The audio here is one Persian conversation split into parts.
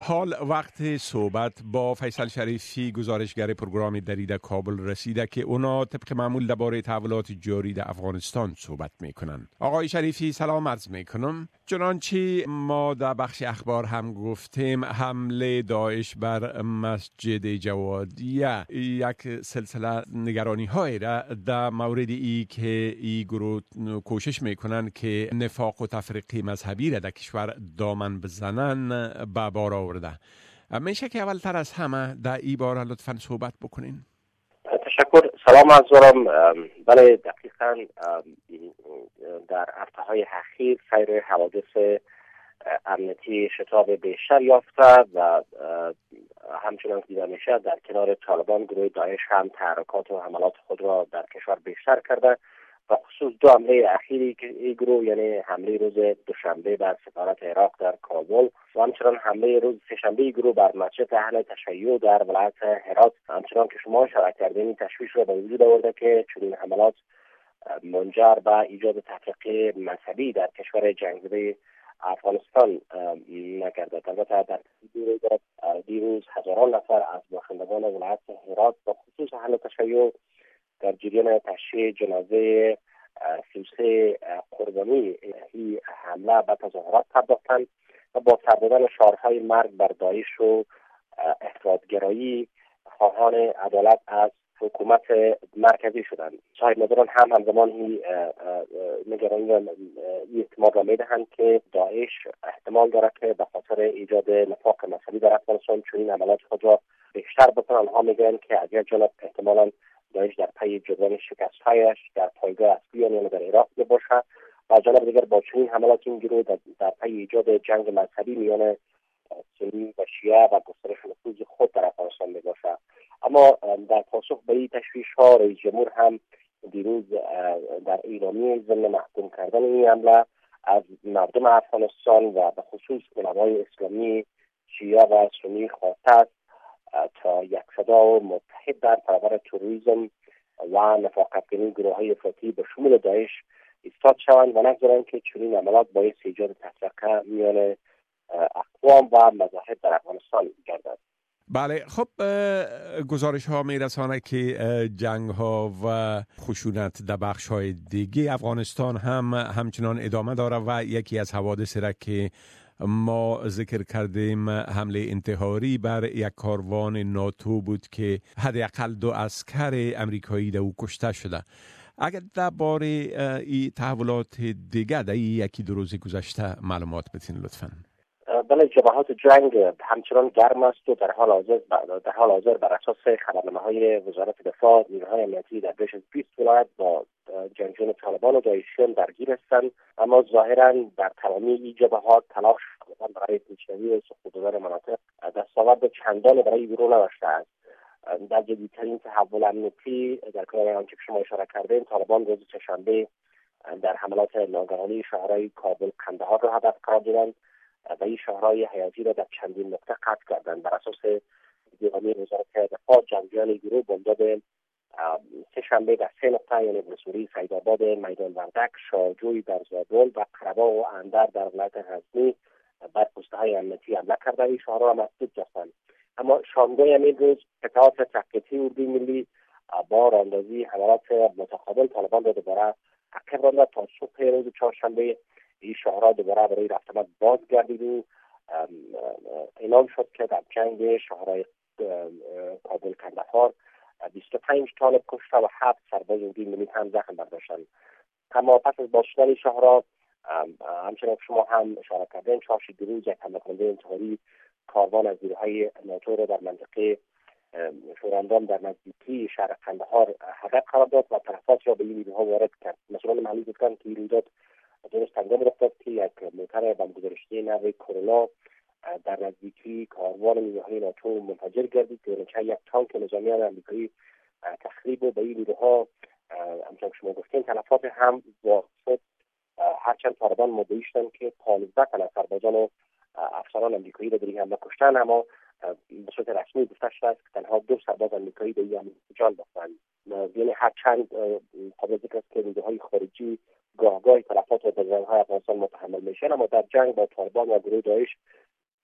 حال وقت صحبت با فیصل شریفی، گزارشگر پروگرام دریده کابل رسیده که اونا طبق معمول درباره تحولات جاری در افغانستان صحبت میکنن. آقای شریفی سلام عرض میکنم. چنانچه ما در بخش اخبار هم گفتیم، حمله داعش بر مسجد جوادیه یک سلسله نگرانی های را در مورد ای که ای گروه کوشش میکنن که نفاق و تفرقه مذهبی را در کشور دامن بزنن به بار آورده. میشه که اولتر از همه در ای باره لطفاً صحبت بکنین؟ تشکر. سلام از دارم. بله، دقیقاً در هفته‌های اخیر سیر حوادث امنیتی شتاب بیشتر یافته و همچنان که دیده میشه در کنار طالبان گروه داعش هم تحرکات و حملات خود را در کشور بیشتر کرده و خصوص دو حمله اخیری که این گروه، یعنی حمله روز دوشنبه بر سفارت عراق در کابل و همچنان حمله روز سه‌شنبه گروه بر مسجد اهل تشیع در ولایت هرات، همچنان که شما اشاره کردین، تشویش را به وجود آورده که چنین حملات منجر به ایجاد تفرقه مذهبی در کشور جنگ‌زده افغانستان نکرده. البته در دیروز هزاران نفر از باشندگان ولایت هرات و خصوص اهل تشیع در جریان تشییع جنازه 33 قربانی این حمله به تظاهرات پرداختند و با سر دادن شعارهای مرگ بر داعش و افراط‌گرایی خواهان عدالت از حکومت مرکزی شدند. صاحب‌نظران هم همزمان این نگرانی و احتمال را می‌دهند که داعش احتمال دارد که به خاطر ایجاد نفاق مذهبی در افغانستان چنین عملیات خود را بیشتر بکنند. آنها می‌گویند که از یک جانب احتمالاً داعش در پی جبران شکست‌هایش در پایگاه اصلی آن در عراق باشد و از جانب دیگر با چنین حملات این گروه در پی ایجاد جنگ مذهبی میان سنی و شیعه و گسترش نفوذ خود در افغانستان باشد. اما در پاسخ به این تشویش‌ها رئیس جمهور هم دیروز در اعلامیه ضمن محکوم کردن این حمله از مردم افغانستان و به خصوص علمای اسلامی شیعه و سنی خواسته است تا یک صدا و متحد در برابر تروریسم و نفاق افکنی گروه‌های افراطی به شمول داعش ایستاد شوند و نگذارند که چنین عملیات باعث ایجاد تفرقه میان اقوام و مذاهب در افغانستان گردد. بله، خب گزارش ها می رسانه که جنگ ها و خشونت در بخش های دیگه افغانستان همچنان ادامه داره و یکی از حوادث را که ما ذکر کردیم حمله انتحاری بر یک کاروان ناتو بود که حداقل 2 عسکر امریکایی در او کشته شده. اگر درباره این تحولات دیگه در یکی 2 روز گذشته معلومات بدین لطفاً. بله، جبهات جنگ همچنان گرم است و در حال حاضر بر اساس خبرنامه‌های وزارت دفاع نیروهای امنیتی در بیش از 20 ولایت با جنگجویان طالبان و داعشیان درگیر هستند، اما ظاهراً در تمامی این جبهات تلاش برای پیشروی و سقوط دادن مناطق دستاورد چندانی برای گروه نداشته است. در جدیدترین تحول امنیتی در کنار آنچه که شما اشاره کردین، طالبان روز سه‌شنبه در حملات ناگهانی شهرهای کابل، قندهار را هدف قرار دادند و این شهرهای حیاتی را در چندین نقطه قطع کردند. بر اساس اعلامیه وزارت دفاع، جنگجویان گروه بامداد سه‌شنبه در 3 نقطه، یعنی بلسوری، سیدآباد، میدان وردک، شاهجوی در زابل و قربا و اندر در ولایت غزنی بر پست‌های امنیتی حمله کرده. این شهرها را مسدود کردند. اما شامگاه همین روز قطعات تقطیعی اردوی ملی با راندازی حملات متقابل طالبان را دوباره عقب راند تا صبح روز چهارشنبه این شهرها دوباره برای رفت آمد باز گردید و اعلام شد که در جنگ شهرهای کابل، قندهار 25 طالب کشته و 7 سرباز اردوی ملی هم زخم برداشتند. اما پس از بازشدن این شهرها، همچنان که شما هم اشاره کردین، چهارشنبه دیروز یک حمله کننده انتحاری کاروان از نیروهای ناتو را در منطقه شوراندام در نزدیکی شهر قندهار هدف قرار داد و تلفات را به این نیروها وارد کرد. مسئولان محلی گفتند که این رویداد درست هنگامی رخ داد که یک موتر بمبگذاشته نوع کرونا در نزدیکی کاروان نیروهای ناتو منفجر گردید که یک تانک نظامیان آمریکایی تخریب و به این نیروها همچنان که شما گفتین تلفات هم واقع. هرچند طالبان مدعی شدند که 15 تن از سربازان و افسران آمریکایی را در این حمله کشتند، اما به صورت رسمی گفته شده است که تنها 2 سرباز آمریکایی در این حمله جان باختند. یعنی هرچند قابل ذکر است که نیروهای خارجی گاه تلفات و بزرگ‌های افغانستان متحمل میشن، اما در جنگ با طالبان و گروه داعش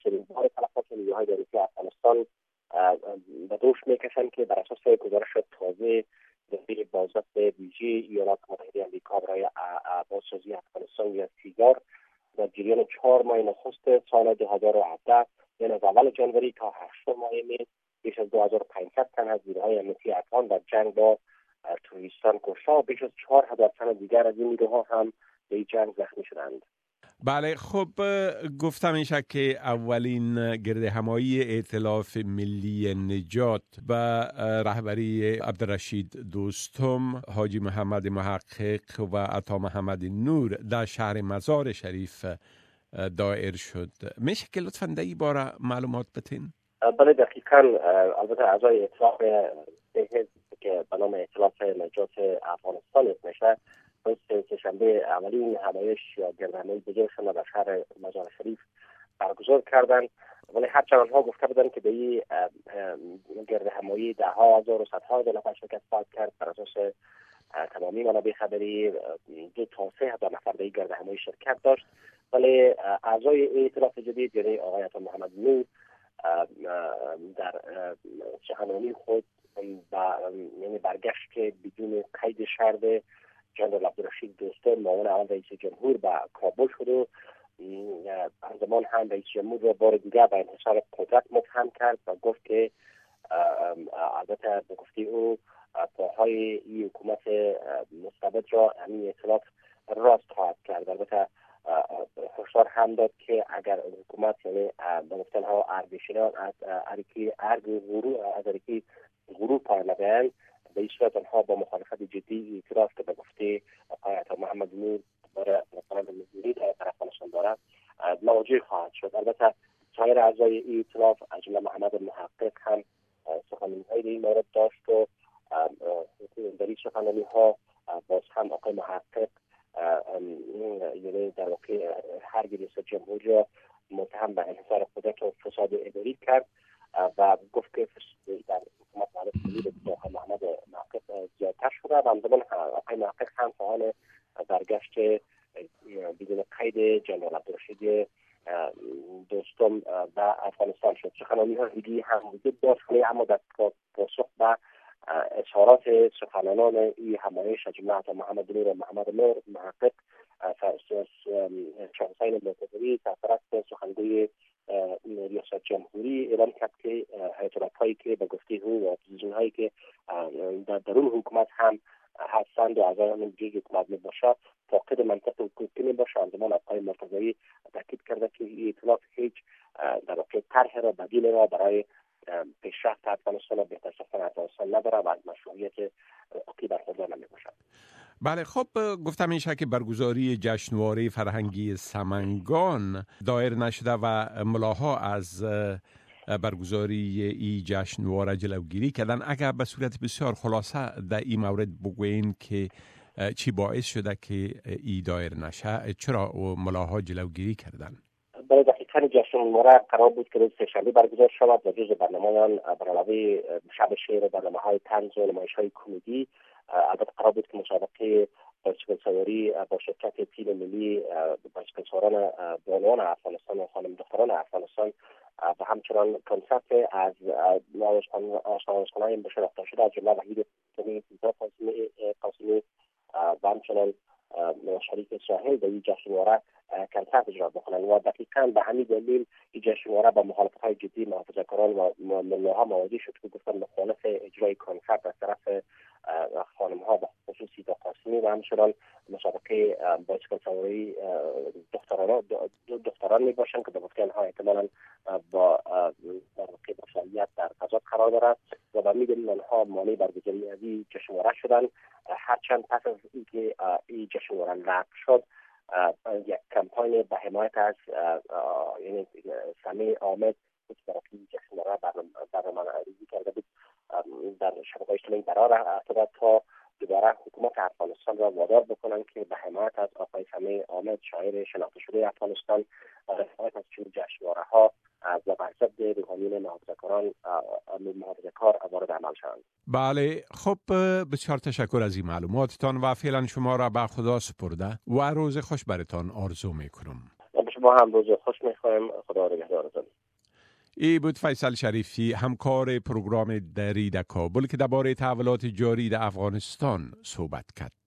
بیشترین بار تلفات نیروهای دریایی افغانستان به دوش میکشند که بر اساس گزارش تازه دفتر بازرس ویژه ایالات متحده آمریکا برای بازسازی افغانستان یا سیگار در جریان 4 ماه نخست سال 2017 یعنی از اول جنوری تا 8 ماه می بیش از 2500 تن از نیروهای امنیتی افغان در جنگ با تروریستان کشته و بیش از 4000 تن دیگر از این نیروها هم به این جنگ زخمی شدند. بله، خب گفتم میشه که اولین گرد همایی ائتلاف ملی نجات و رهبری عبدالرشید دوستم، حاجی محمد محقق و عطا محمد نور در شهر مزار شریف دایر شد. میشه که لطفاً در این باره معلومات بتین؟ بله دقیقاً. البته اعضای ائتلاف که به نام ائتلاف نجات افغانستان میشه سه‌شنبه اولین همایش یا گردهمایی بزرگشان در شهر مزار شریف برگزار کردند، ولی هرچند آنها گفته بودند که به این گردهمایی ده ها هزار و صدها هزار نفر شرکت خواهد کرد. بر اساس تمامی منابع خبری 2 تا 3 هزار نفر به این گردهمایی شرکت داشت، ولی اعضای ائتلاف جدید یعنی آقای عطا محمد نور در سخنرانی خود یعنی برگشت که بدون قید شرط جنرال عبدالرشید دوستم معاون اول رئیس جمهور به کابل شد و همزمان هم رئیس جمهور را بار دیگر به انحصار قدرت متهم کرد و گفت که البته به گفته او پاهای این حکومت مستبد را همین ائتلاف راست خواهد کرد. البته هشدار هم داد که اگر حکومت یعنی به گفتن ها اردشیران از حرکت غرور پای نبرند، به این صورت آنها با مخالفت جدی اعتراف که به گفته آقای عطا محمد نور برای رفراندوم ملی در افغانستان دارد مواجه خواهد شد. البته سایر اعضای ائتلاف از جمله محمد محقق هم سخنرانی‌های در این مورد داشت و در این سخنرانی‌ها باز هم آقای محقق یعنی در واقع هر رئیس جمهور را متهم به انحصار قدرت و فساد اداری کرد و گفت که در حکومت ملی آقای محمد محقق زیادتر شده و همزمان آقای محقق هم فعال برگشت بدون قید جنرال عبدالرشید دوستم به افغانستان شد. سخنرانی‌ها دیگه هم وجود داشت، اما در پاسخ به اظهارات سخنرانان این همایش از جمله عطا محمد نور و محمد نور محقق، شاهحسین مرتضوی سرپرست سخنگوی ریاست جمهوری اعلام کرد که ائتلاف‌هایی که به گفته او و اپوزیسیون‌هایی که در درون حکومت هم هستند و اعضای جزء حکومت میباشد فاقد منطق حقوقی میباشد. همزمان آقای مرتضوی تاکید کرده که این ائتلاف هیچ در واقع طرح را بدیل را برای پیشرفت افغانستان و بهتر ساختن افغانستان نداره و از مشروعیت حقوقی برخوردار نمیباشد. بله، خب گفتم میشه که برگزاری جشنواره فرهنگی سمنگان دایر نشده و ملاها از برگزاری این جشنواره جلوگیری کردن. اگر به صورت بسیار خلاصه در این مورد بگوین که چی باعث شده که این دایر نشه، چرا ملاها جلوگیری کردن؟ برای دقیقاً جشنواره قرار بود که روز سه‌شنبه برگزار شود و جزء برنامه‌ان بر علاوه شب شعر و برنامه‌های طنز و نمایش‌های کمدی البته قرار بود که مسابقه بایسکل سواری با شرکت تیم ملی بایسکل سواران بانوان افغانستان و خانم دختران افغانستان و همچنان کنسرت از آشنایان به شناخته شده از جمله وحید قاسمی و همچنان شریک ساحل در این جشنواره کنسرت اجرا بکنند و دقیقاً به همین دلیل این جشنواره با مخالفت‌های جدی محافظه‌کاران و ملاها مواجه شد که گفتن مخالف اجرای کنسرت از طرف خانم‌ها به خصوص سیدا قاسمی و همچنان مسابقه بایسکل سواری دختران میباشند که به گفته آنها احتمالاً با بشریت در تضاد قرار دارد و به همین دلیل آنها مانع برگزاری از این جشنواره شدند. هرچند پس از اینکه این جشنواره لغو شد یک کمپاین به حمایت از یعنی سمیع آمد که برای این جشنواره برنامه‌ریزی کرده بود در شبکه‌های اجتماعی قرار افتاد تا دوباره حکومت افغانستان را وادار بکنند که به حمایت از آقای سمیع آمد شاعر شناخته شده افغانستان حمایت از چنین جشنواره‌ها و بر ضد روحانیون محافظه‌کار وارد عمل شوند. بله، خب بسیار تشکر از این معلوماتتان و فعلا شما را به خدا سپرده و روز خوش برتان آرزو میکنم. و شما هم روز خوش میخوایم. خدا نگهدارتان. ای بود فیصل شریفی همکار پروگرام دری در کابل که درباره تحولات جاری در افغانستان صحبت کرد.